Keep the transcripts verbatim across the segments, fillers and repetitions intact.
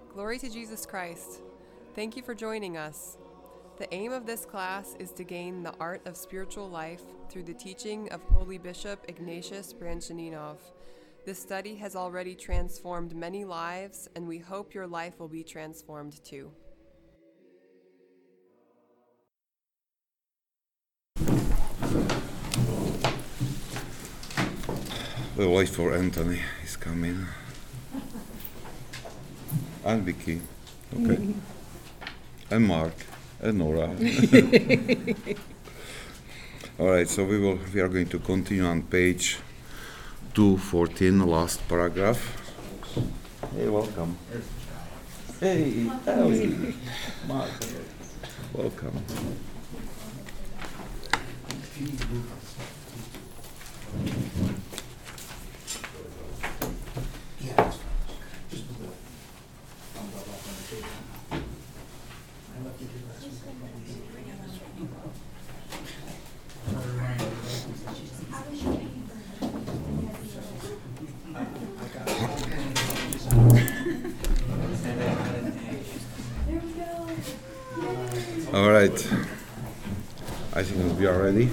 Glory to Jesus Christ. Thank you for joining us. The aim of this class is to gain the art of spiritual life through the teaching of Holy Bishop Ignatius Branchaninov. This study has already transformed many lives, and we hope your life will be transformed too. We'll wait for Anthony. He's coming. And Vicky. Okay. And Mark. And Nora. All right, so we will. We are going to continue on page two fourteen, last paragraph. Hey, welcome. Hey, Ellie. Mark. Welcome. All right. I think we are ready.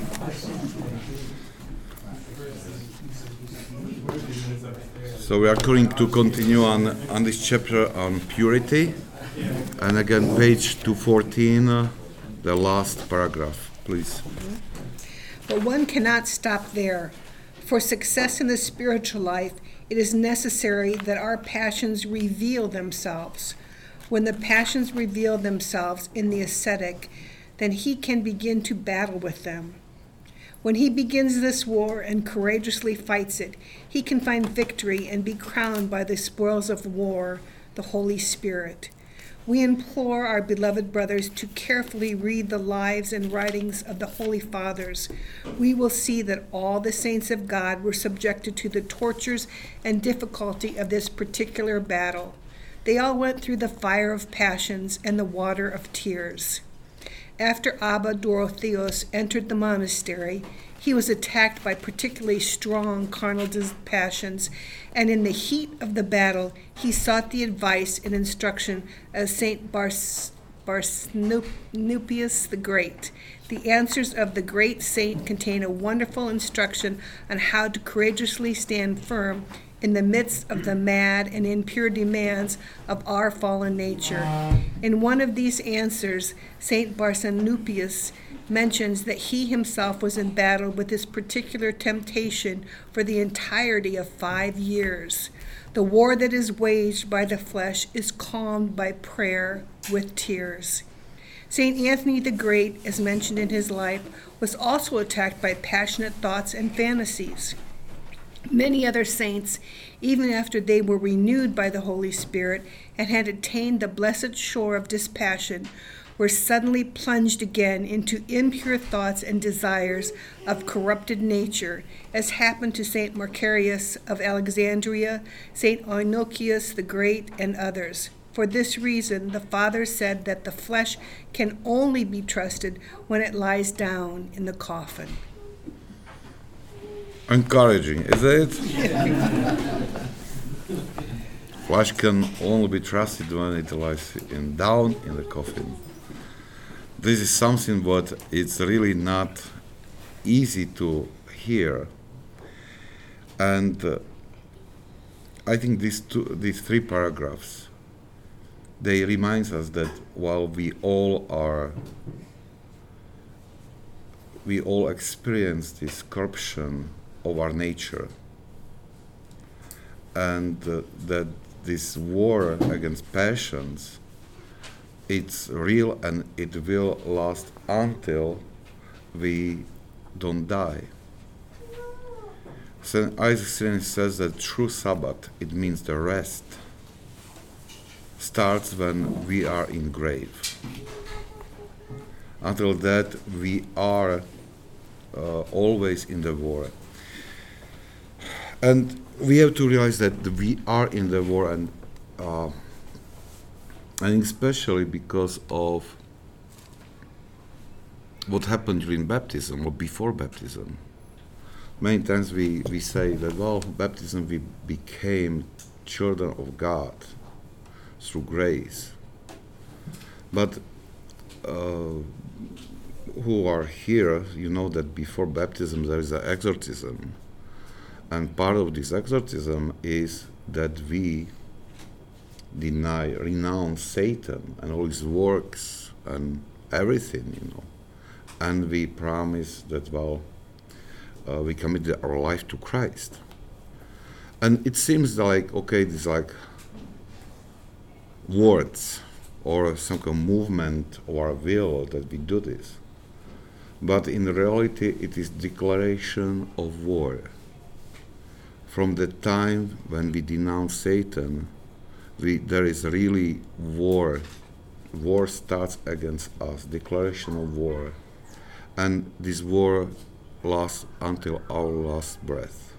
So we are going to continue on, on this chapter on purity. And again, page two fourteen, uh, the last paragraph, please. But one cannot stop there. For success in the spiritual life, it is necessary that our passions reveal themselves. When the passions reveal themselves in the ascetic, then he can begin to battle with them. When he begins this war and courageously fights it, he can find victory and be crowned by the spoils of war, the Holy Spirit. We implore our beloved brothers to carefully read the lives and writings of the Holy Fathers. We will see that all the saints of God were subjected to the tortures and difficulty of this particular battle. They all went through the fire of passions and the water of tears. After Abba Dorotheos entered the monastery, he was attacked by particularly strong carnal passions, and in the heat of the battle, he sought the advice and instruction of Saint Bars- Barsanupius the Great. The answers of the great saint contain a wonderful instruction on how to courageously stand firm in the midst of the mad and impure demands of our fallen nature. In one of these answers, Saint Barsanupius mentions that he himself was in battle with this particular temptation for the entirety of five years. The war that is waged by the flesh is calmed by prayer with tears. Saint Anthony the Great, as mentioned in his life, was also attacked by passionate thoughts and fantasies. Many other saints, even after they were renewed by the Holy Spirit and had attained the blessed shore of dispassion, were suddenly plunged again into impure thoughts and desires of corrupted nature, as happened to Saint Macarius of Alexandria, Saint Eunochius the Great, and others. For this reason, the Fathers said that the flesh can only be trusted when it lies down in the coffin. Encouraging, is it? Flesh can only be trusted when it lies in down in the coffin. This is something what it's really not easy to hear, and uh, I think these two, these three paragraphs, they remind us that while we all are, we all experience this corruption of our nature, and uh, that this war against passions, it's real and it will last until we don't die. Saint Isaac Sireni says that true Sabbath, it means the rest, starts when we are in grave. Until that, we are uh, always in the war. And we have to realize that we are in the war, and uh, and especially because of what happened during baptism or before baptism. Many times we, we say that, well, baptism we became children of God. through grace. But uh, who are here, you know that before baptism there is an exorcism. And part of this exorcism is that we deny, renounce Satan and all his works and everything, you know. And we promise that, well, uh, we commit our life to Christ. And it seems like, okay, it's like words or some kind of movement of our will that we do this. But in reality, it is declaration of war. From the time when we denounce Satan, we, there is really war. War starts against us, declaration of war. And this war lasts until our last breath.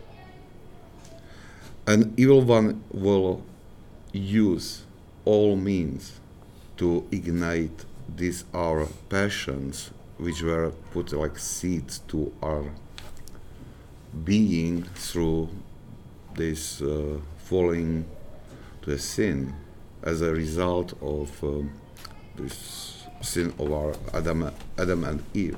An evil one will use all means to ignite these our passions, which were put like seeds to our being through this uh, falling to a sin as a result of um, this sin of our Adam, Adam and Eve.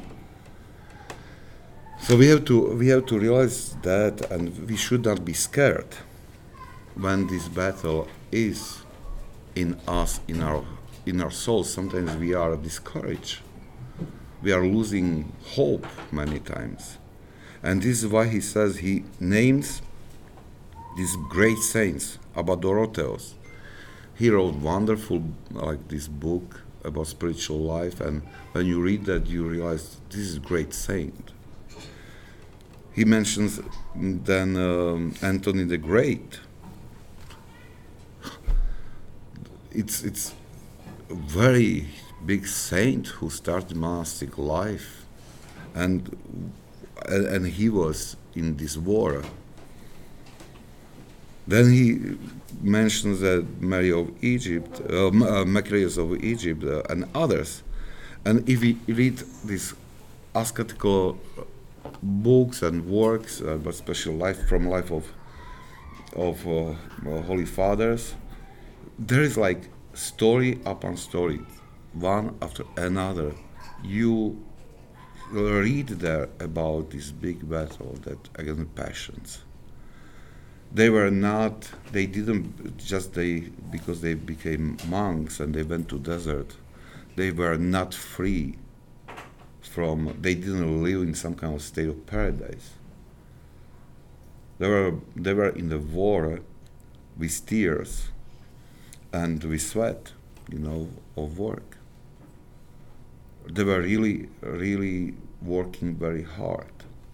So we have to we have to realize that, and we should not be scared when this battle is in us, in our in our souls. Sometimes we are discouraged. We are losing hope many times. And this is why he says he names these great saints, Abadoroteos. He wrote wonderful, like this book about spiritual life, and when you read that, you realize this is a great saint. He mentions then um, Anthony the Great. It's it's a very big saint who started monastic life, and and he was in this war. Then he mentions that Mary of Egypt, uh, uh, Macarius of Egypt, uh, and others. And if we read these ascetical books and works, uh, but special life from life of of uh, uh, Holy Fathers, there is like story upon story, one after another. You read there about this big battle that against passions. They were not, they didn't just they, because they became monks and they went to desert, they were not free from, they didn't live in some kind of state of paradise. They were, they were in the war with tears and with sweat, you know, of work. They were really, really working very hard.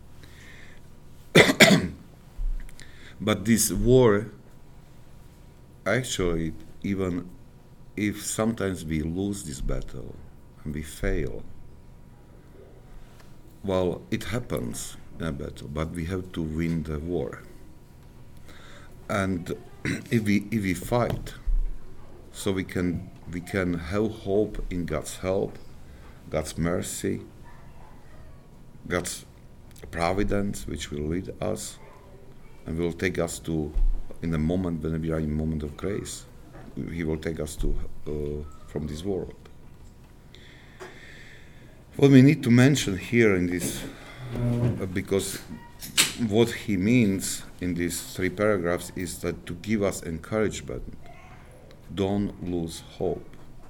But this war, actually, even if sometimes we lose this battle and we fail, well, it happens in a battle, but we have to win the war. And if we if we fight, so we can we can have hope in God's help, God's mercy, God's providence, which will lead us and will take us to, in the moment when we are in a moment of grace, He will take us to uh, from this world. What we need to mention here in this, uh, because what he means in these three paragraphs is that to give us encouragement, don't lose hope.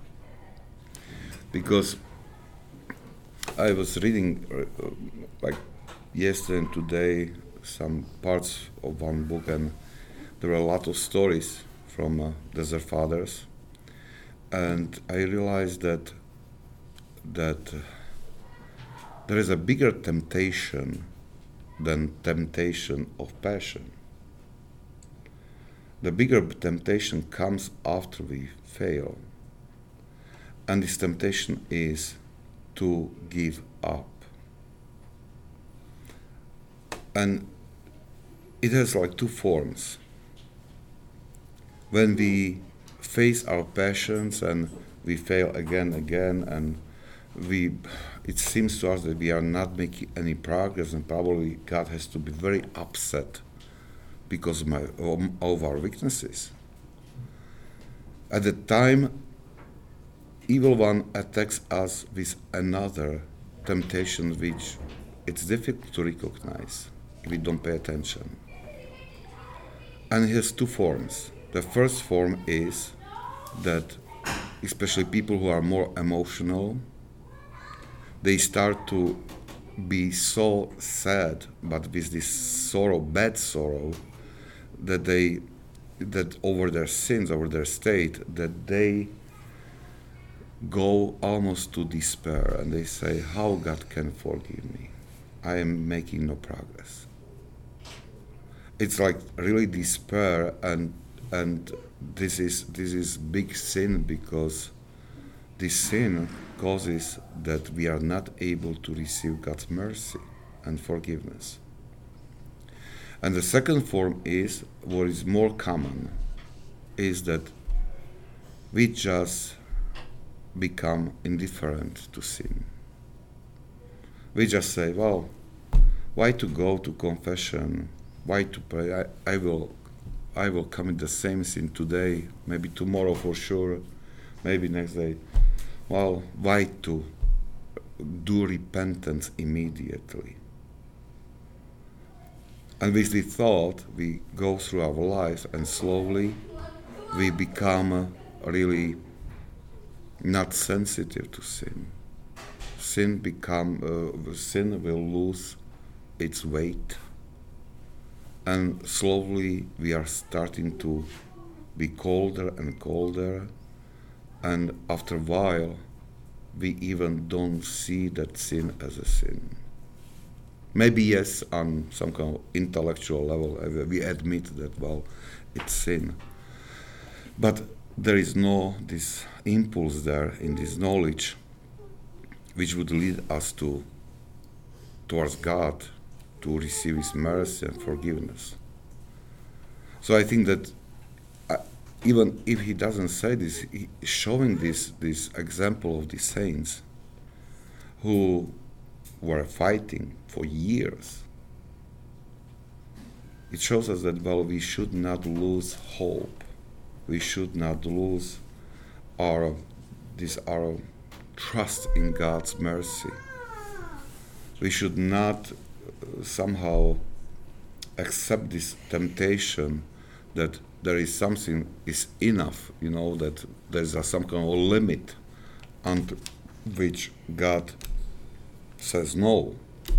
Because I was reading uh, like yesterday and today some parts of one book, and there were a lot of stories from uh, Desert Fathers, and I realized that that uh, there is a bigger temptation than temptation of passion. The bigger temptation comes after we fail, and this temptation is to give up. And it has like two forms. When we face our passions and we fail again and again, and we, it seems to us that we are not making any progress, and probably God has to be very upset because of, my, of our weaknesses. At the time, evil one attacks us with another temptation which it's difficult to recognize if we don't pay attention. And it has two forms. The first form is that especially people who are more emotional, they start to be so sad, but with this sorrow, bad sorrow, that they, that over their sins, over their state, that they go almost to despair, and they say, how God can forgive me? I am making no progress. It's like really despair, and and this is this is big sin, because this sin causes that we are not able to receive God's mercy and forgiveness. And the second form is, what is more common, is that we just become indifferent to sin. We just say, well, why to go to confession? Why to pray? I, I will I will commit the same sin today, maybe tomorrow for sure, maybe next day. Well, why to do repentance immediately? And with the thought, we go through our life, and slowly we become uh, really not sensitive to sin. Sin become uh, sin will lose its weight, and slowly we are starting to be colder and colder, and after a while we even don't see that sin as a sin. Maybe yes, on some kind of intellectual level we admit that, well, it's sin, but there is no this impulse there in this knowledge which would lead us to towards God, to receive His mercy and forgiveness. So I think that uh, even if he doesn't say this, he showing this this example of the saints who were fighting for years, it shows us that, well, we should not lose hope. We should not lose our this our trust in God's mercy. We should not uh, somehow accept this temptation that there is something is enough, you know, that there's a, some kind of limit unto which God says no.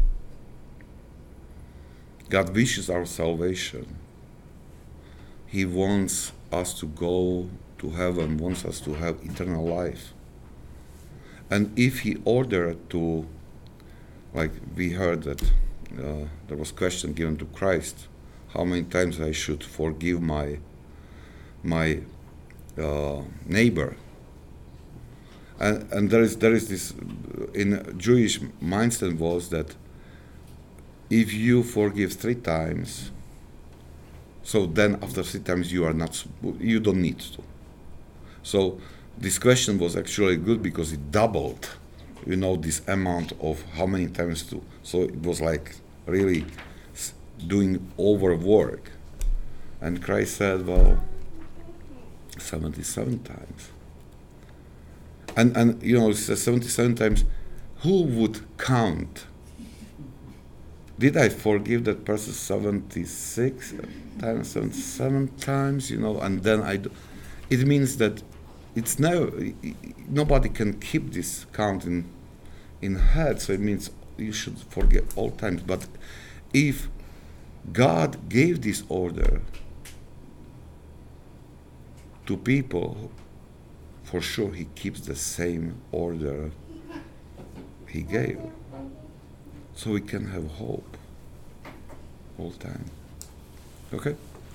God wishes our salvation. He wants us to go to heaven, wants us to have eternal life. And if He ordered to, like we heard that uh, there was a question given to Christ, how many times I should forgive my my uh, neighbor. And, and there is there is this, in Jewish mindset was that if you forgive three times, so then after three times you are not, you don't need to. So this question was actually good because it doubled, you know, this amount of how many times to. So it was like really doing overwork. And Christ said, well, seventy-seven times. And, and you know, it says seventy-seven times, who would count? Did I forgive that person seventy-six times, seventy-seven times, you know, and then I do. It means that it's now, nobody can keep this count in, in head, so it means you should forget all times. But if God gave this order to people, for sure He keeps the same order He gave. So we can have hope all time. Okay?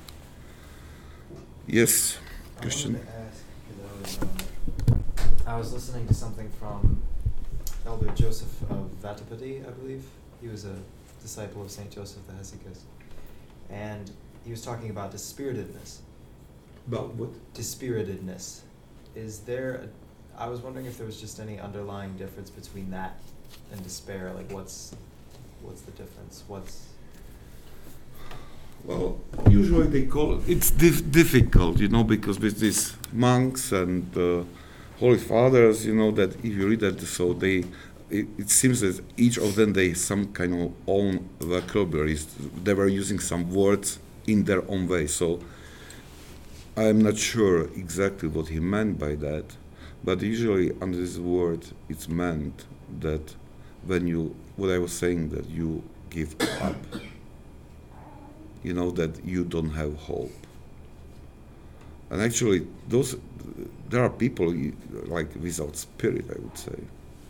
Yes, Christian? I wanted to ask, 'cause I was, um, I was listening to something from Elder Joseph of Vatapati, I believe. He was a disciple of Saint Joseph the Hesychist. And he was talking about dispiritedness. About what? Dispiritedness. Is there, a, I was wondering if there was just any underlying difference between that and despair. Like what's, what's the difference? What's... Well, usually they call it, it's dif- difficult, you know, because with these monks and uh, holy fathers, you know, that if you read that, so they, it, it seems that each of them, they some kind of own vocabularies. They were using some words in their own way. So I'm not sure exactly what he meant by that, but usually under this word, it's meant that when you, what I was saying, that you give up. You know, that you don't have hope. And actually, those there are people like without spirit, I would say.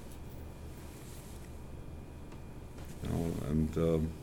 You know, and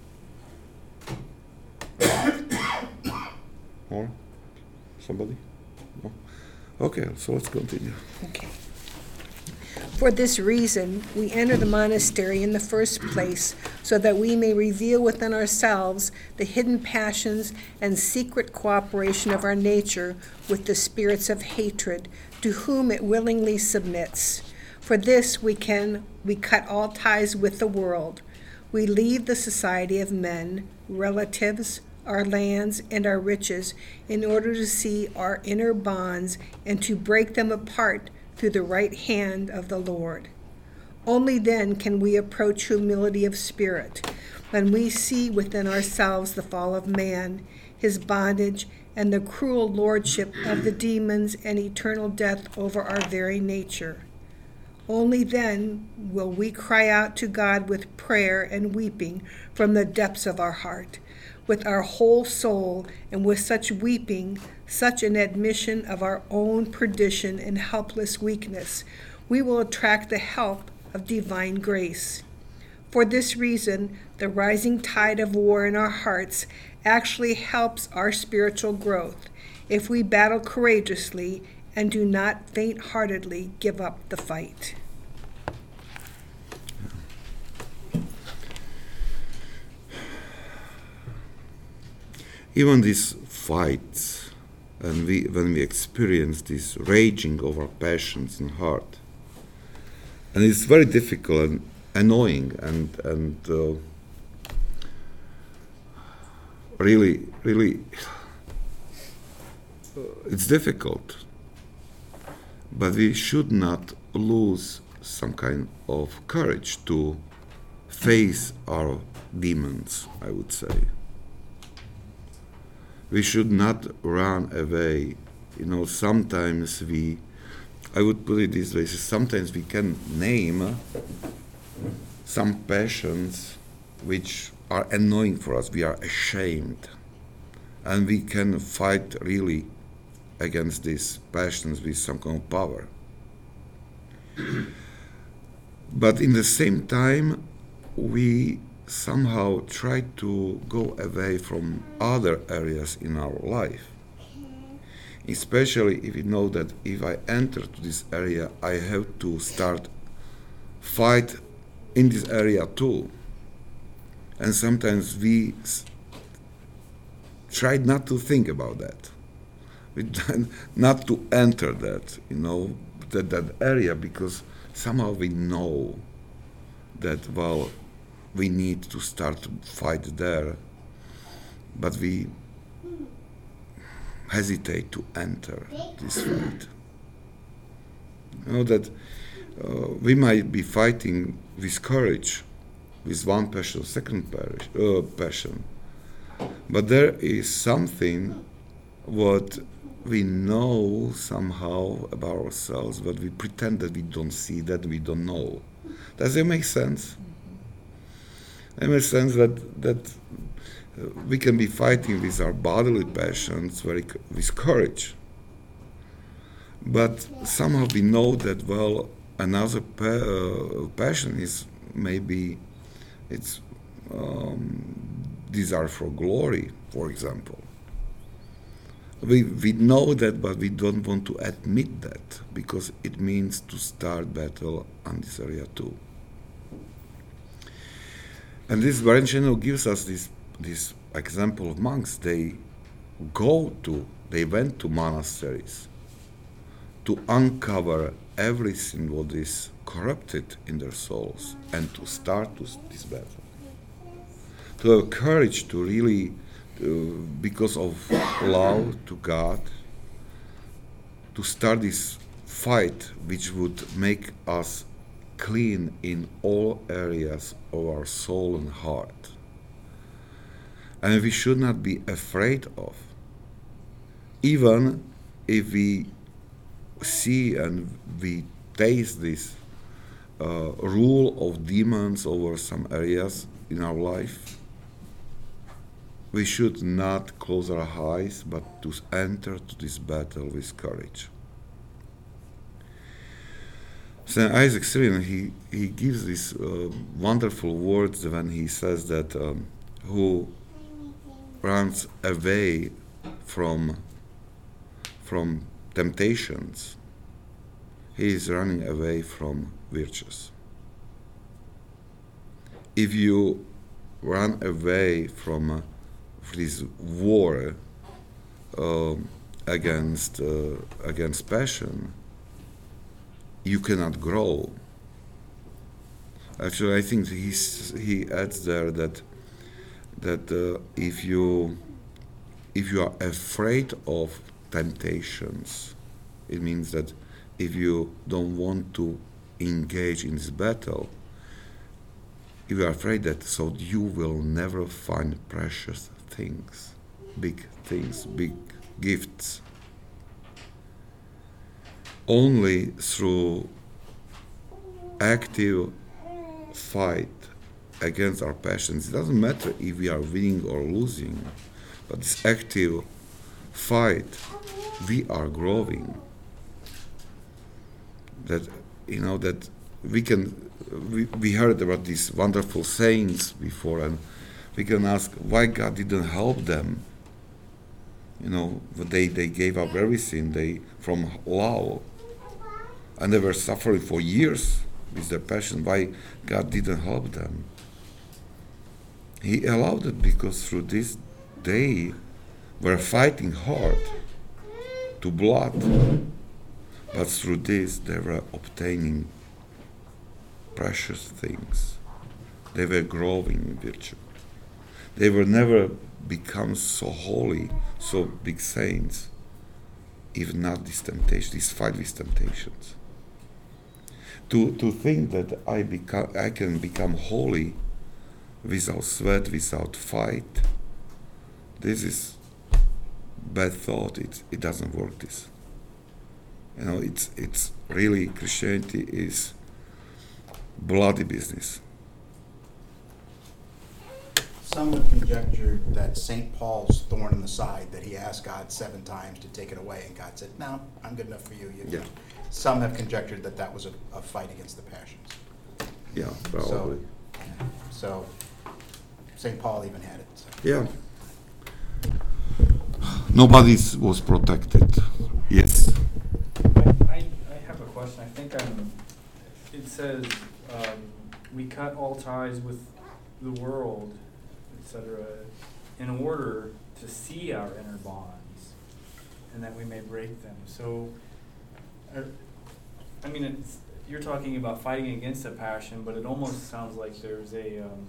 um, more? Somebody? No? Okay, so let's continue. Okay. For this reason, we enter the monastery in the first place, so that we may reveal within ourselves the hidden passions and secret cooperation of our nature with the spirits of hatred, to whom it willingly submits. For this we can we cut all ties with the world. We leave the society of men, relatives, our lands, and our riches, in order to see our inner bonds and to break them apart through the right hand of the Lord. Only then can we approach humility of spirit, when we see within ourselves the fall of man, his bondage, and the cruel lordship of the demons and eternal death over our very nature. Only then will we cry out to God with prayer and weeping from the depths of our heart, with our whole soul, and with such weeping, such an admission of our own perdition and helpless weakness, we will attract the help of divine grace. For this reason, the rising tide of war in our hearts actually helps our spiritual growth, if we battle courageously and do not faint-heartedly give up the fight. Even these fights, and we, when we experience this raging of our passions in heart, and it's very difficult and annoying and and uh, really, really, uh, it's difficult. But we should not lose some kind of courage to face our demons, I would say. We should not run away. You know, sometimes we, I would put it this way, sometimes we can name some passions which are annoying for us. We are ashamed. And we can fight really against these passions with some kind of power. But in the same time, we somehow try to go away from other areas in our life. Especially if you know that if I enter to this area, I have to start fight in this area too. And sometimes we s- try not to think about that. We try not to enter that, you know, that, that area, because somehow we know that, well, we need to start to fight there, but we hesitate to enter this fight. You know that uh, we might be fighting with courage, with one passion, second parish, uh, passion, but there is something what we know somehow about ourselves, but we pretend that we don't see, that we don't know. Does it make sense? It makes sense that that uh, we can be fighting with our bodily passions very c- with courage, but somehow we know that, well, another pa- uh, passion is maybe it's um, desire for glory, for example. We we know that, but we don't want to admit that, because it means to start battle on this area too. And this Varenceno gives us this this example of monks. They go to, they went to monasteries to uncover everything what is corrupted in their souls and to start to, this battle. To have courage to really uh, because of love to God, to start this fight which would make us clean in all areas of our soul and heart. And we should not be afraid of, even if we see and we taste this uh, rule of demons over some areas in our life, we should not close our eyes, but to enter to this battle with courage. Saint Isaac Syrian, he, he gives these uh, wonderful words when he says that um, who runs away from, from temptations, he is running away from virtues. If you run away from uh, this war uh, against uh, against passion, you cannot grow. Actually, I think he's, he adds there that that uh, if you if you are afraid of temptations, it means that if you don't want to engage in this battle, if you are afraid that, so you will never find precious things, big things, big gifts. Only through active fight against our passions, it doesn't matter if we are winning or losing, but this active fight, we are growing. That, you know, that we can, we, we heard about these wonderful saints before, and we can ask why God didn't help them. You know, they, they gave up everything they from love, and they were suffering for years with their passion. Why God didn't help them? He allowed it because through this they were fighting hard to blood, but through this they were obtaining precious things. They were growing in virtue. They will never become so holy, so big saints, if not this temptation, this fight with temptations. To to think that I become, I can become holy without sweat, without fight, this is bad thought. It it doesn't work. This, you know, it's it's really, Christianity is bloody business. Some have conjectured that Saint Paul's thorn in the side, that he asked God seven times to take it away, and God said, "No, I'm good enough for you." you Yeah. Some have conjectured that that was a, a fight against the passions. Yeah, probably. So, so Saint Paul even had it. So. Yeah. Nobody was protected. Yes. I, I have a question. I think I'm, it says um, we cut all ties with the world, et cetera, in order to see our inner bonds, and that we may break them. So, uh, I mean, it's, you're talking about fighting against a passion, but it almost sounds like there's a, um,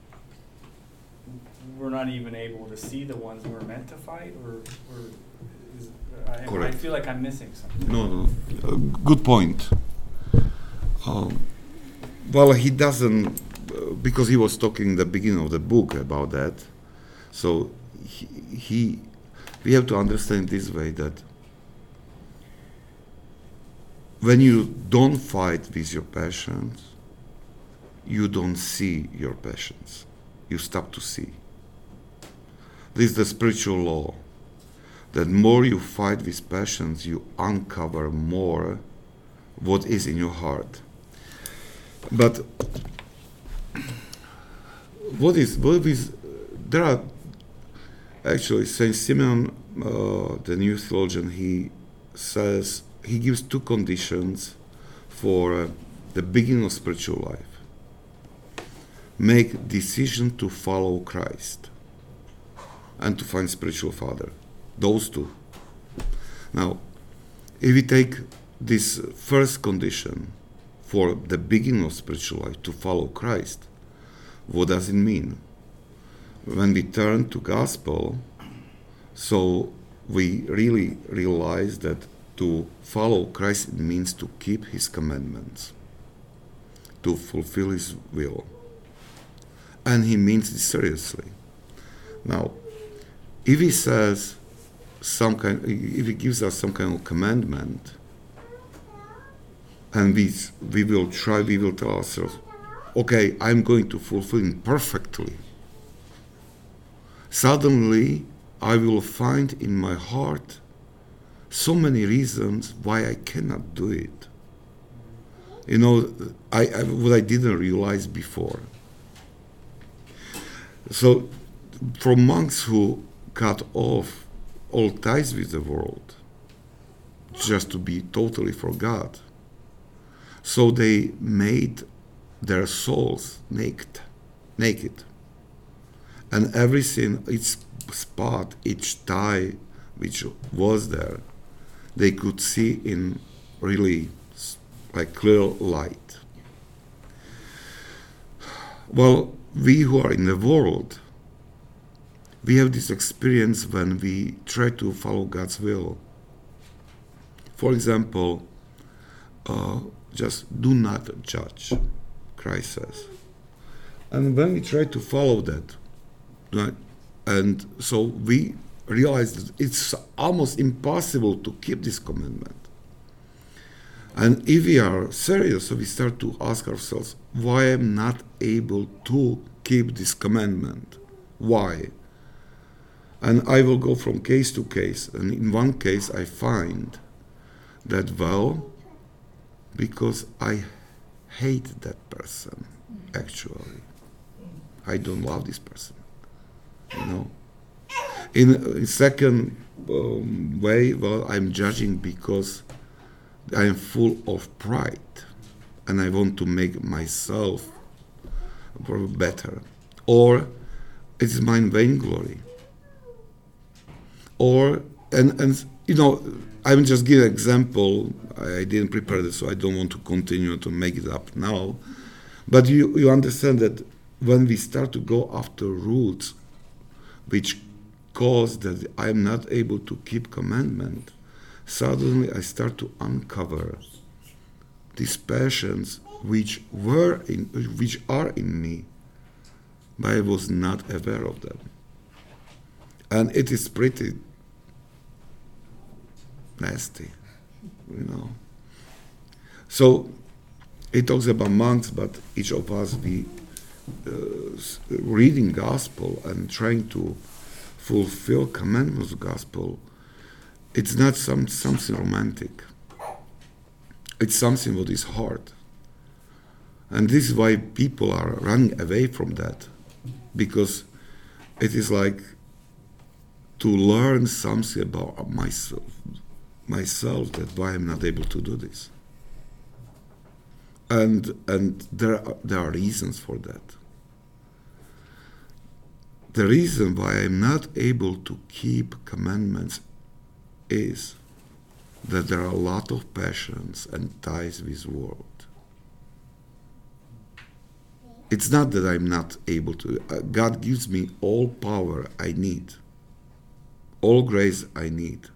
we're not even able to see the ones we're meant to fight, or, or is, I, I Correct. feel like I'm missing something. No, no. Uh, good point. Um, well, he doesn't, uh, because he was talking in the beginning of the book about that. So he, he, we have to understand this way, that when you don't fight with your passions, you don't see your passions. You stop to see. This is the spiritual law, that more you fight with passions, you uncover more what is in your heart. But what is, what is, there are, actually, Saint Simeon, uh, the new theologian, he says, he gives two conditions for uh, the beginning of spiritual life. Make decision to follow Christ and to find spiritual father. Those two. Now, if we take this first condition for the beginning of spiritual life, to follow Christ, what does it mean? when we turn to gospel, so we really realize that to follow Christ means to keep his commandments, to fulfill his will. And he means it seriously. Now, if he says some kind, if he gives us some kind of commandment, and we, we will try, we will tell ourselves, okay, I'm going to fulfill it perfectly. Suddenly, I will find in my heart so many reasons why I cannot do it. You know, I, I what I didn't realize before. So, for monks who cut off all ties with the world, just to be totally for God, so they made their souls naked, naked, and everything, each spot, each tie which was there, they could see in really like clear light. Well, we who are in the world, we have this experience when we try to follow God's will. For example, uh, just do not judge, Christ says. And when we try to follow that, and so we realize that it's almost impossible to keep this commandment. And if we are serious, so we start to ask ourselves, why am I not able to keep this commandment? Why? And I will go from case to case. And in one case, I find that, well, because I hate that person, actually. I don't love this person, you know. In a second um, way, well, I'm judging because I am full of pride and I want to make myself better. Or it's my vainglory. Or, and, and you know, I'm just giving an example. I didn't prepare this, so I don't want to continue to make it up now. But you, you understand that when we start to go after roots which cause that I'm not able to keep commandment, suddenly I start to uncover these passions which were in, which are in me, but I was not aware of them. And it is pretty nasty, you know. So it talks about monks, but each of us, we uh, reading gospel and trying to fulfill commandments of gospel, it's not some something romantic. It's something what is hard. And this is why people are running away from that, because it is like to learn something about myself, myself that why I'm not able to do this. And and there are, there are reasons for that. The reason why I'm not able to keep commandments is that there are a lot of passions and ties with the world. It's not that I'm not able to. Uh, God gives me all power I need, all grace I need.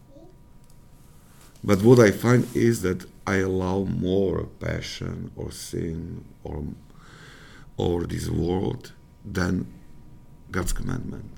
But what I find is that I allow more passion or sin or or this world than God's commandment.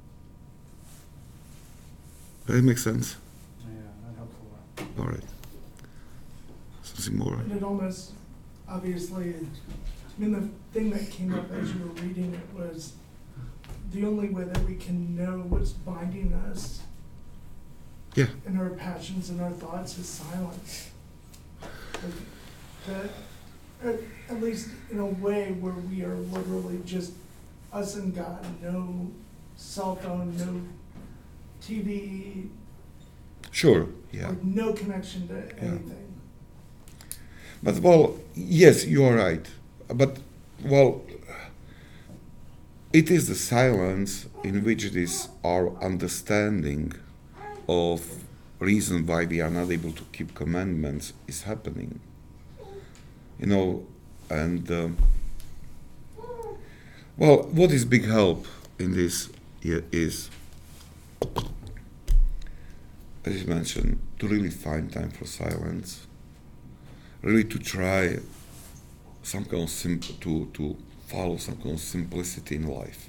Does that make sense? Yeah, that helps a lot. All right. Something more? And it almost, obviously, I mean, the thing that came up as you were reading it was the only way that we can know what's binding us Yeah. and our passions and our thoughts is silence. Like that, at, at least in a way where we are literally just us and God, no cell phone, no T V, Sure. Yeah. like no connection to anything. But well, yes, you are right. But well, it is the silence in which it is our understanding of reason why we are not able to keep commandments is happening. You know, and um, well, what is big help? in this year is, as you mentioned, to really find time for silence, really to try some kind of sim- to to follow some kind of simplicity in life,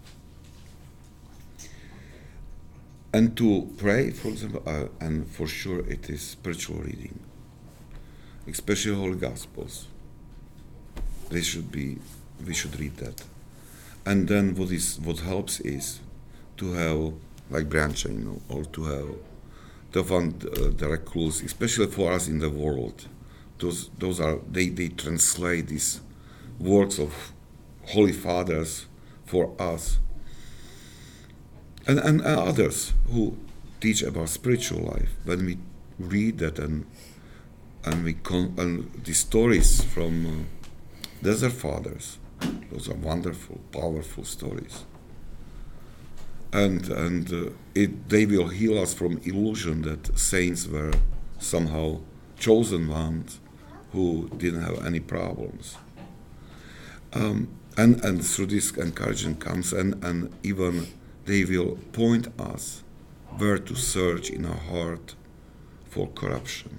and to pray, for example, uh, and for sure it is spiritual reading, especially Holy Gospels. They should be, we should read that, and then what is what helps is to have like Brancha, you know, or to have to find uh, direct clues, especially for us in the world. Those those are they, they translate these works of Holy Fathers for us, and and uh, others who teach about spiritual life. When we read that and and we con- and the stories from uh, Desert Fathers, those are wonderful, powerful stories. And and uh, it they will heal us from illusion that saints were somehow chosen ones who didn't have any problems. Um, and and through this encouragement comes and, and even they will point us where to search in our heart for corruption.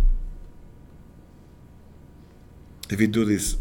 If we do this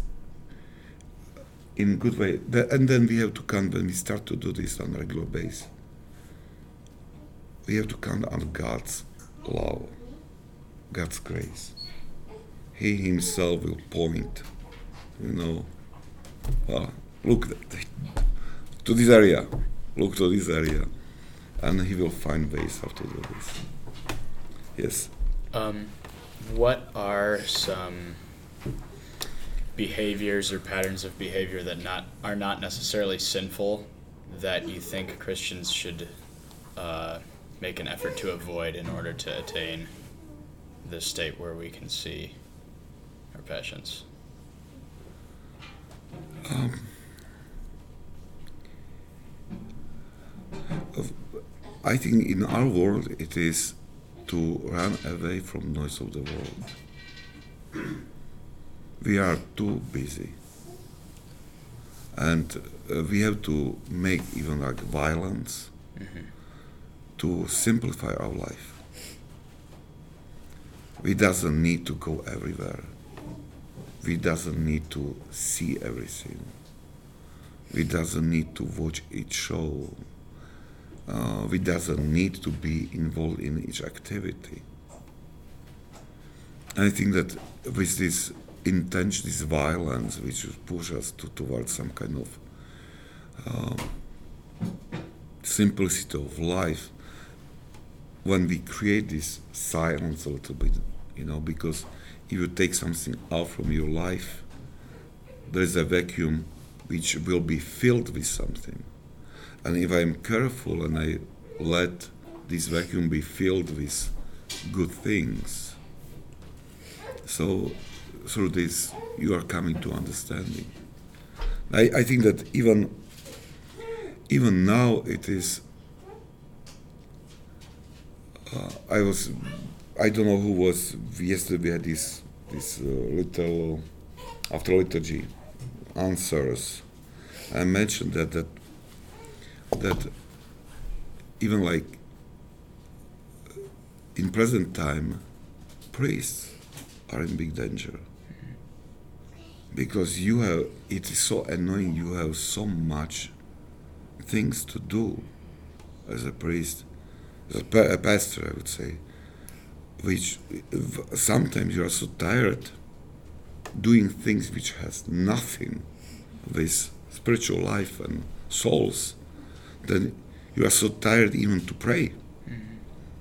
in good way, th- and then we have to count when we start to do this on a regular basis. We have to count on God's love, God's grace. He Himself will point, you know, well, look to this area, look to this area, and He will find ways how to do this. Yes. Um, what are some behaviors or patterns of behavior that not are not necessarily sinful that you think Christians should uh, make an effort to avoid in order to attain the state where we can see our passions? Um, I think in our world it is to run away from noise of the world. We are too busy, and uh, we have to make even like violence mm-hmm. to simplify our life. We doesn't need to go everywhere. We doesn't need to see everything. We doesn't need to watch each show. Uh, we doesn't need to be involved in each activity. And I think that with this intention, this violence, which pushes us to, towards some kind of uh, simplicity of life, when we create this silence a little bit, you know, because if you take something out from your life, there is a vacuum which will be filled with something. And if I'm careful and I let this vacuum be filled with good things, so through this you are coming to understanding. I, I think that even even now it is. Uh, I was, I don't know who was. Yesterday we had this this uh, little after liturgy answers. I mentioned that that that even like in present time, priests are in big danger because you have. It is so annoying. You have so much things to do as a priest, as a, pa- a pastor, I would say, which sometimes you are so tired doing things which has nothing with spiritual life and souls, then you are so tired even to pray. Mm-hmm.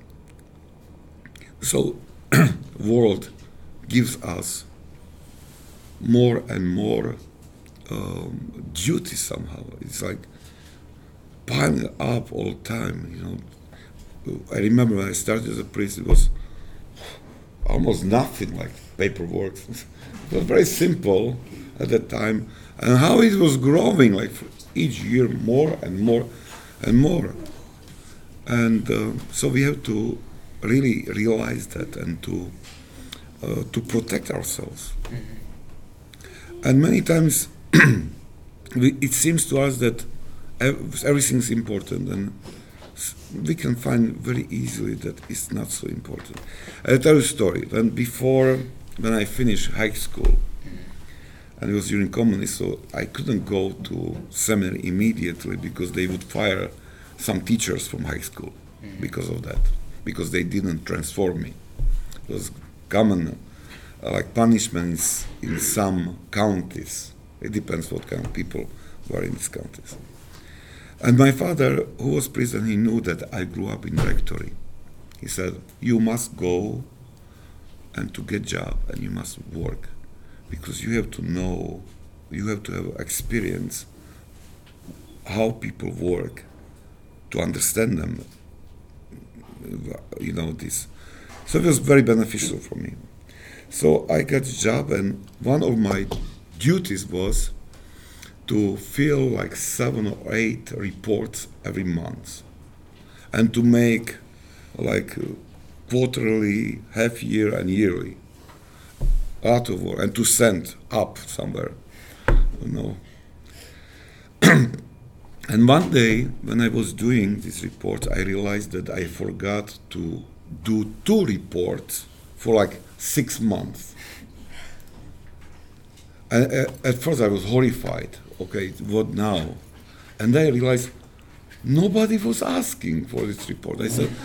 So, world gives us more and more um, duty somehow. It's like piling up all the time, you know. I remember when I started as a priest, it was almost nothing like paperwork. It was very simple at that time, and how it was growing, like for each year more and more and more. And uh, so we have to really realize that and to uh, to protect ourselves. Mm-hmm. And many times we, it seems to us that ev- everything's important, and s- we can find very easily that it's not so important. I'll tell you a story. When before, when I finished high school, and it was during communism, so I couldn't go to seminary immediately because they would fire some teachers from high school because of that, because they didn't transform me. It was common, uh, like punishments in some counties. It depends what kind of people were in these counties. And my father, who was prison, he knew that I grew up in rectory. He said, you must go and to get job and you must work, because you have to know, you have to have experience how people work to understand them, you know, this. So it was very beneficial for me. So I got a job, and one of my duties was to fill like seven or eight reports every month, and to make like quarterly, half year, and yearly. A lot of work, and to send up somewhere, you know. And one day, when I was doing this report, I realized that I forgot to do two reports for like six months. And uh, at first I was horrified. Okay, what now? And I realized nobody was asking for this report. I said,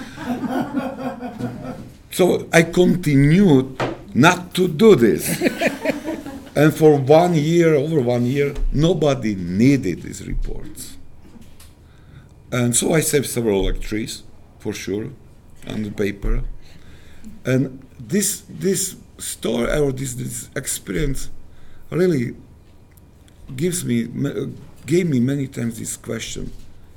so I continued not to do this. And for one year, over one year, nobody needed these reports. And so I saved several lectures, for sure, on the paper. And this this story, or this, this experience really gives me, gave me many times this question: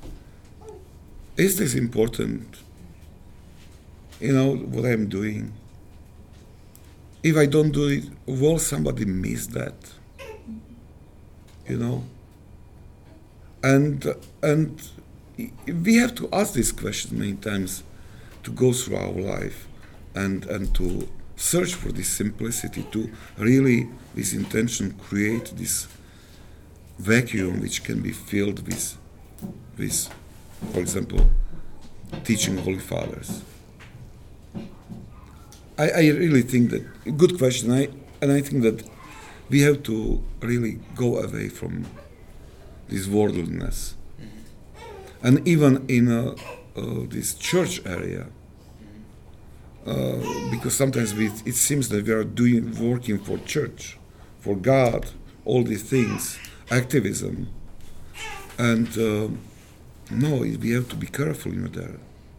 is this important? You know, what I'm doing? If I don't do it, will somebody miss that? You know? And and we have to ask this question many times to go through our life, and, and to search for this simplicity, to really, with intention, create this vacuum which can be filled with, with, for example, teaching Holy Fathers. I, I really think that, good question, I, and I think that we have to really go away from this worldliness. And even in uh, uh, this church area, uh, because sometimes we, it seems that we are doing, working for church, for God, all these things, activism, and uh, no, we have to be careful, you know, there.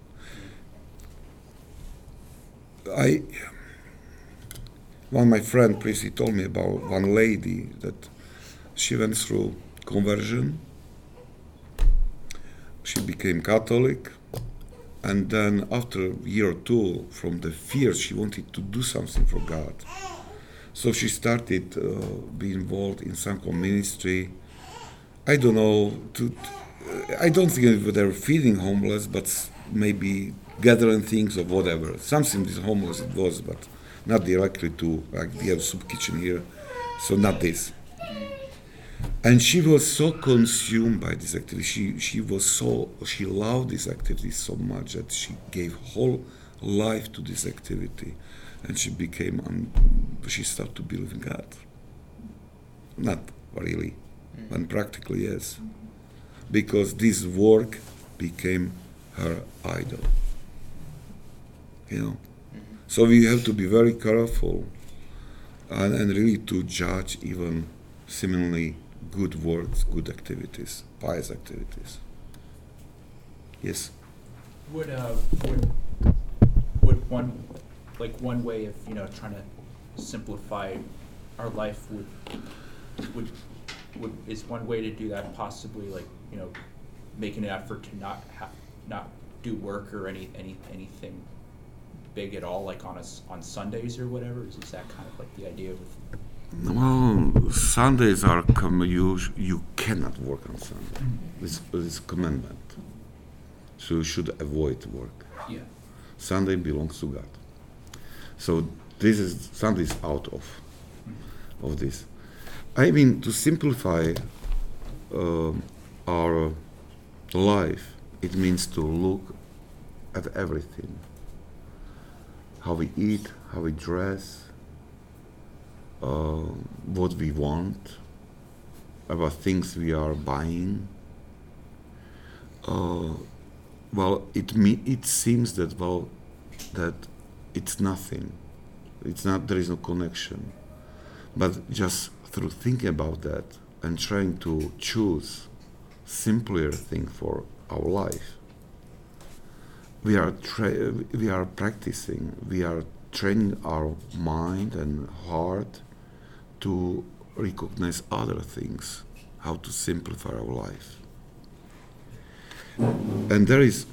I, one of my friend, please, he told me about one lady that she went through conversion. She became Catholic, and then after a year or two, from the fear, she wanted to do something for God. So she started uh, being involved in some kind of ministry. I don't know, to, to, I don't think they were feeding homeless, but maybe gathering things or whatever. Something with homeless it was, but not directly to, like we have soup kitchen here, so not this. And she was so consumed by this activity. She she was so she loved this activity so much that she gave whole life to this activity, and she became un, she started to believe in God. Not really, but practically yes, because this work became her idol. You know, so we have to be very careful, and, and really to judge even seemingly good works, good activities, pious activities. Yes. Would uh would would one like one way of you know trying to simplify our life would would would is one way to do that possibly like you know make an effort to not have not do work or any any anything big at all like on us on Sundays or whatever? Is, is that kind of like the idea with? Well, Sundays are com- you you cannot work on Sunday. It's it's commandment. So you should avoid work. Yeah. Sunday belongs to God. So this is Sunday is out of of this. I mean to simplify uh, our life, it means to look at everything. How we eat, how we dress, uh, what we want, about things we are buying. Uh, well, it me it seems that well that it's nothing. It's not. There is no connection. But just through thinking about that and trying to choose simpler thing for our life, we are tra- we are practicing. We are training our mind and heart to recognize other things, how to simplify our life. And there is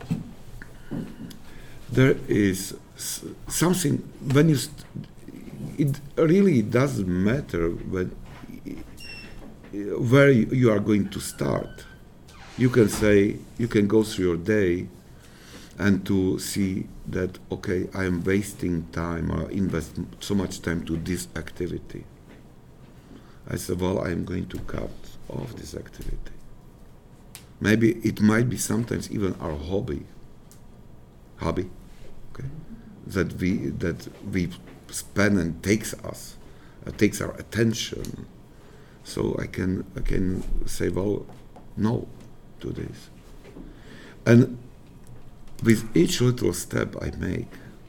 there is s- something when you st- it really doesn't matter when where you you are going to start. You can say you can go through your day and to see that okay, I am wasting time or invest m- so much time to this activity. I said, well, I am going to cut off this activity. Maybe it might be sometimes even our hobby, hobby, okay, that we that we spend and takes us, uh, takes our attention. So I can I can say, well, no, to this. And with each little step I make,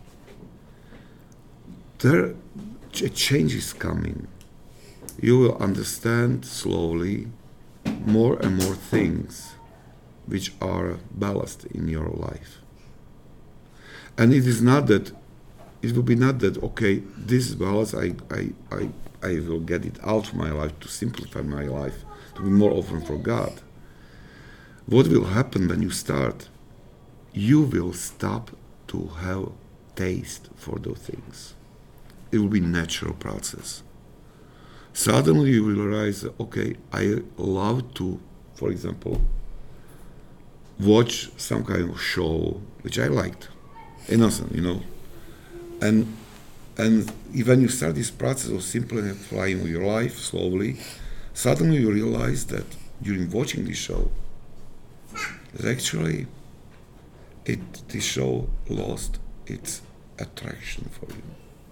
there a change is coming. You will understand slowly more and more things which are ballast in your life. And it is not that, it will be not that, okay, this is ballast, I, I, I, I will get it out of my life to simplify my life, to be more open for God. What will happen when you start? You will stop to have taste for those things. It will be natural process. Suddenly you will realize, okay, I love to, for example, watch some kind of show which I liked, innocent, you know, and and when you start this process of simplifying your life slowly, suddenly you realize that during watching this show, that actually, it this show lost its attraction for you.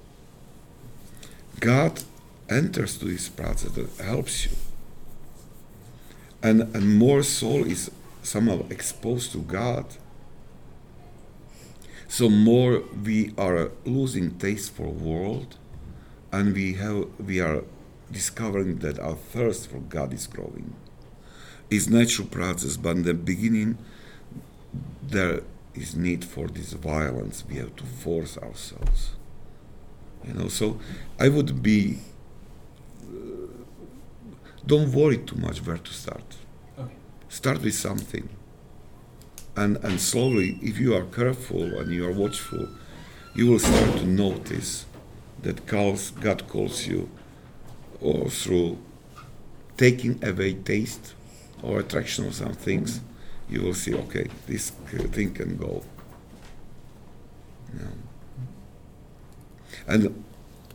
God enters to this process that helps you, and and more soul is somehow exposed to God, so more we are losing taste for world, and we have we are discovering that our thirst for God is growing. It's natural process, but in the beginning there is need for this violence. We have to force ourselves, you know. So I would be. Don't worry too much where to start. Okay. Start with something. And and slowly, if you are careful and you are watchful, you will start to notice that calls, God calls you, or through taking away taste or attraction of some things, you will see, okay, this thing can go. Yeah. And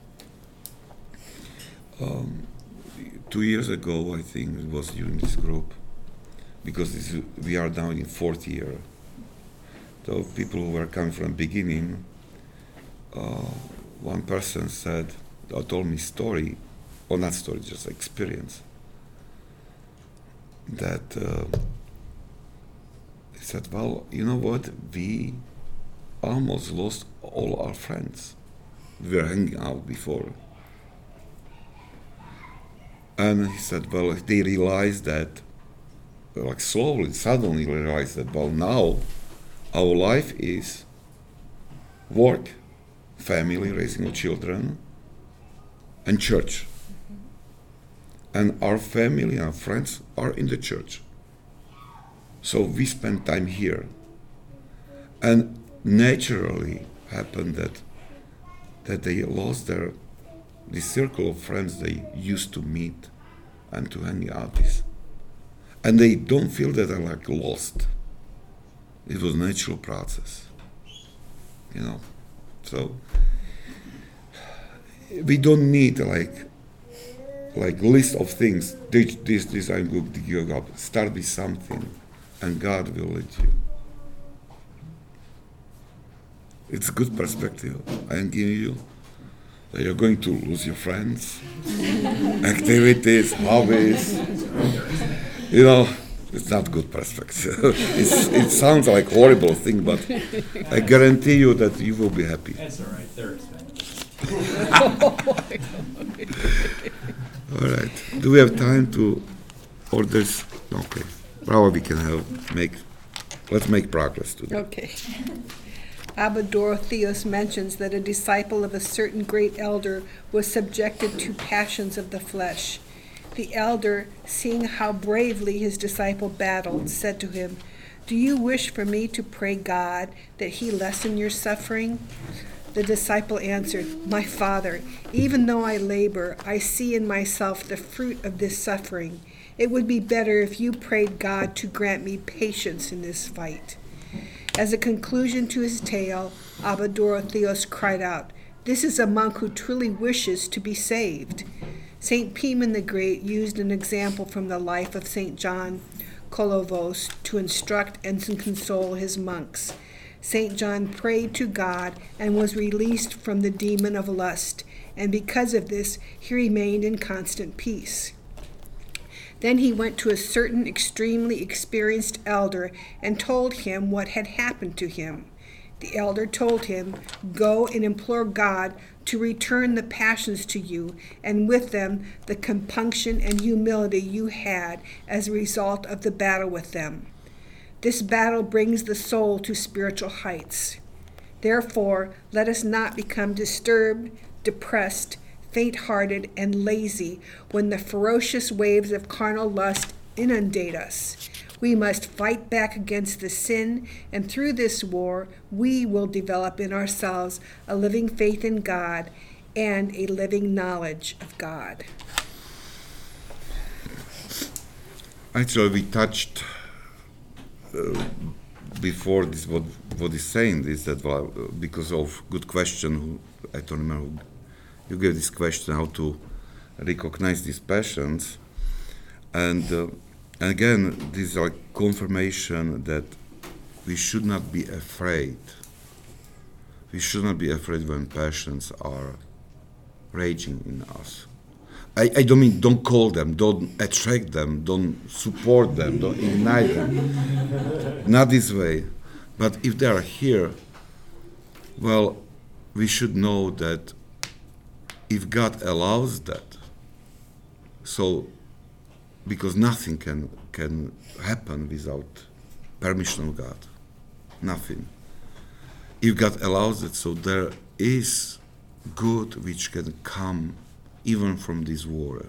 um, two years ago, I think it was during this group, because this, we are now in fourth year. So people who were coming from the beginning, uh, one person said, or told me story, or not story, just experience, that uh, he said, well, you know what, we almost lost all our friends. We were hanging out before. And he said, well, they realized that, like slowly, suddenly realized that, well, now our life is work, family, raising of children, and church. And our family and our friends are in the church. So we spend time here. And naturally happened that that they lost their the circle of friends they used to meet and to hang out with. And they don't feel that they're like lost. It was a natural process, you know. So we don't need like like list of things. This, this, this I'm going to give up. Start with something and God will lead you. It's a good perspective I am giving you. That you're going to lose your friends, activities, hobbies. You know, it's not good perspective. it's, it sounds like a horrible thing, but I guarantee you that you will be happy. That's all right. They're expensive. All right. Do we have time to orders? Okay. Probably we can have make. Let's make progress today. Okay. Abba Dorotheus mentions that a disciple of a certain great elder was subjected to passions of the flesh. The elder, seeing how bravely his disciple battled, said to him, "Do you wish for me to pray God that he lessen your suffering?" The disciple answered, "My father, even though I labor, I see in myself the fruit of this suffering. It would be better if you prayed God to grant me patience in this fight." As a conclusion to his tale, Abba Dorotheus cried out, "This is a monk who truly wishes to be saved." Saint Pimen the Great used an example from the life of Saint John Kolovos to instruct and console his monks. Saint John prayed to God and was released from the demon of lust, and because of this he remained in constant peace. Then he went to a certain extremely experienced elder and told him what had happened to him. The elder told him, "Go and implore God to return the passions to you, and with them the compunction and humility you had as a result of the battle with them. This battle brings the soul to spiritual heights. Therefore, let us not become disturbed, depressed, faint-hearted, and lazy when the ferocious waves of carnal lust inundate us. We must fight back against the sin, and through this war, we will develop in ourselves a living faith in God and a living knowledge of God." Actually, we touched uh, before this. What what is saying is that well, because of good question, who, I don't remember. Who, you gave this question how to recognize these passions, and. Uh, And again, this is like confirmation that we should not be afraid. We should not be afraid when passions are raging in us. I, I don't mean don't call them, don't attract them, don't support them, don't ignite them. Not this way. But if they are here, well, we should know that if God allows that, so because nothing can can happen without permission of God. Nothing. If God allows it, so there is good which can come even from this war.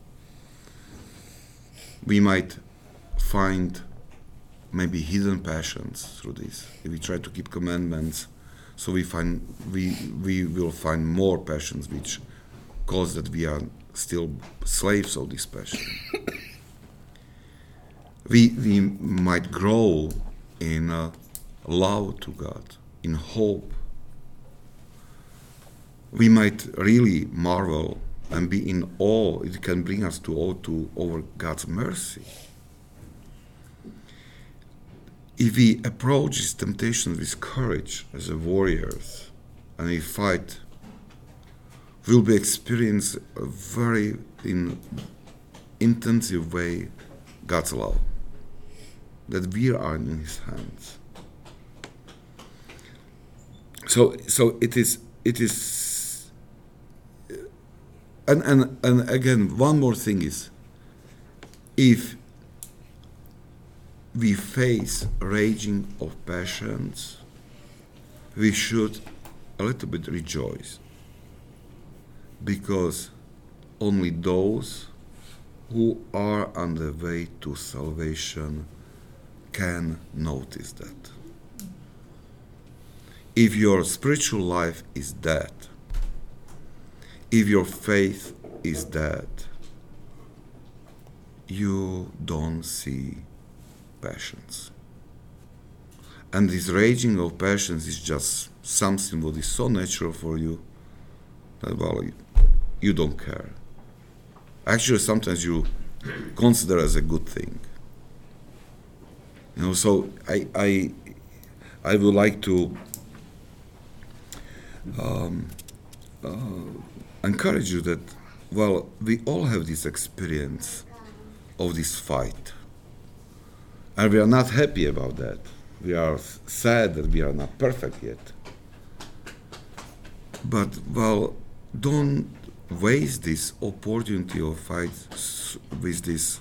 We might find maybe hidden passions through this. If we try to keep commandments, so we find we we will find more passions which cause that we are still slaves of this passion. We, we might grow in uh, love to God, in hope. We might really marvel and be in awe. It can bring us to awe to over God's mercy. If we approach these temptations with courage as a warriors, and we fight, we'll be experience a very in intensive way God's love. That we are in His hands. So, so it is. It is. And and and again, one more thing is, if we face raging of passions, we should a little bit rejoice, because only those who are on the way to salvation can notice that. If your spiritual life is dead, if your faith is dead, you don't see passions. And this raging of passions is just something that is so natural for you that, well, you, you don't care. Actually, sometimes you consider as a good thing. You know, so I I I would like to um, uh, encourage you that, well, we all have this experience of this fight, and we are not happy about that. We are sad that we are not perfect yet. But, well, don't waste this opportunity of fight s- with these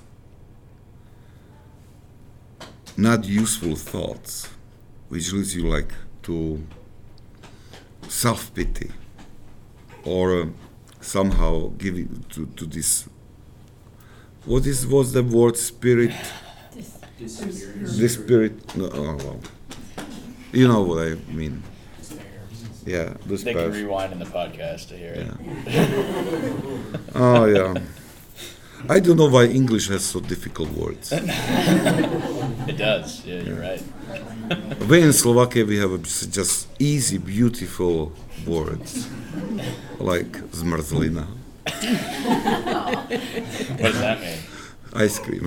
not useful thoughts, which leads you like to self-pity, or uh, somehow give it to, to this, what is was the word, spirit, the spirit, no, oh, well, you know what I mean. Yeah, this They can person. rewind in the podcast to hear it. Yeah. Oh yeah. I don't know why English has so difficult words. It does. Yeah, you're right. We in Slovakia we have a, just easy, beautiful words like zmrzlina, What does that mean? ice cream.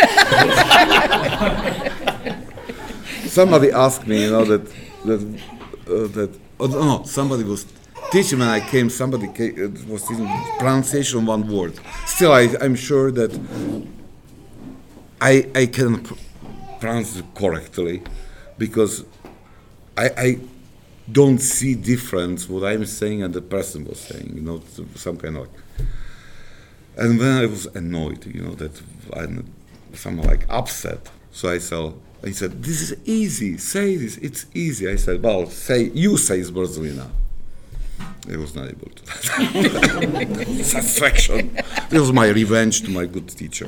Somebody asked me, you know, that that uh, that oh, no, somebody was teaching when I came. Somebody came, uh, was teaching pronunciation of one word. Still, I, I'm sure that I I can pr- pronounce it correctly, because I I don't see difference what I'm saying and the person was saying. You know, some kind of. And when I was annoyed, you know, that I'm somehow like upset, so I said, I said, this is easy, say this, it's easy. I said, well, say, you say zmrzlina. I was not able to do that. Satisfaction. This was my revenge to my good teacher.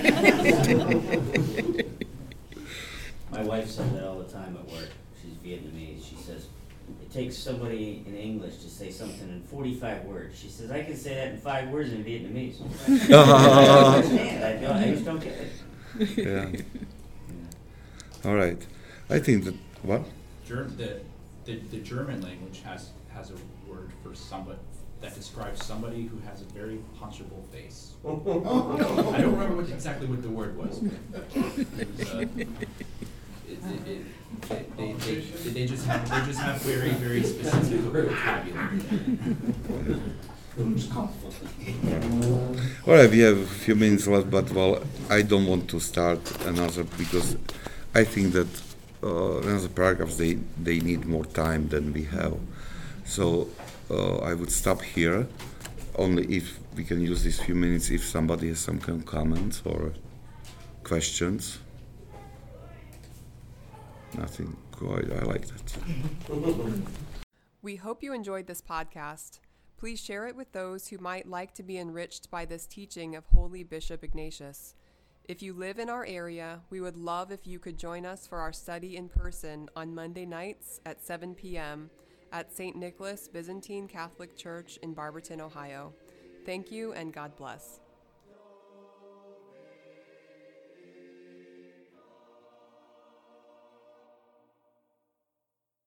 My wife says that all the time at work. She's Vietnamese. She says, it takes somebody in English to say something in forty-five words. She says, I can say that in five words in Vietnamese. I don't understand. I, don't, I just don't get it. Yeah. All right. I think that, what? Germ, the, the, the German language has, has a word for somebody that describes somebody who has a very punchable face. I don't remember what, exactly what the word was. But it was, uh, it, it, it, they, they, they, they just have they just have very very specific vocabulary. All right, we have a few minutes left, but well, I don't want to start another, because I think that uh, another paragraphs they they need more time than we have. So uh, I would stop here. Only if we can use these few minutes if somebody has some kind of comments or questions. Nothing quite. I like that. We hope you enjoyed this podcast. Please share it with those who might like to be enriched by this teaching of Holy Bishop Ignatius. If you live in our area, we would love if you could join us for our study in person on Monday nights at seven p.m. at Saint Nicholas Byzantine Catholic Church in Barberton, Ohio. Thank you and God bless.